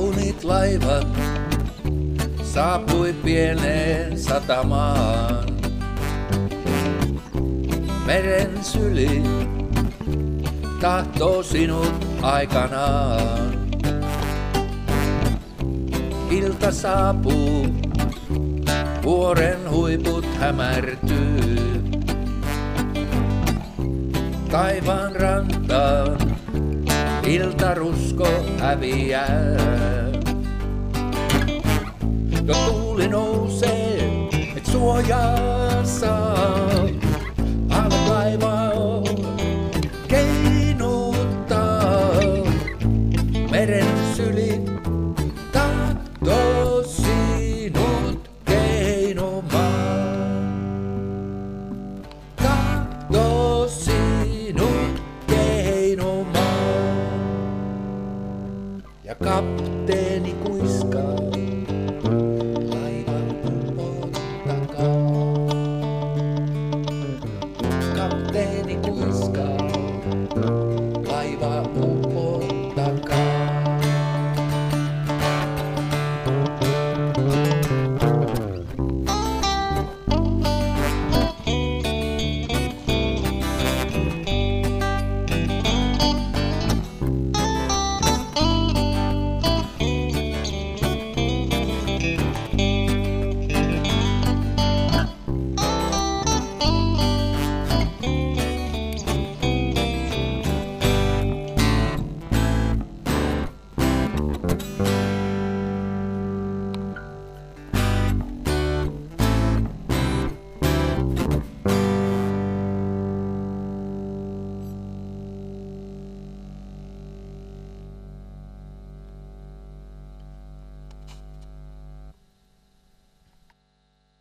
kauniit laivat saapui pieneen satamaan. Meren syli tahtoo sinut aikanaan. Ilta saapuu, vuoren huiput hämärtyy. Taivaan rantaan iltarusko häviää. Jo tuuli nousee, et suojaa saa. Alat laivaa keinuttaa. Meren syli tahtoo sinut keinomaan. Tahtoo sinut keinomaan. Ja kapteeni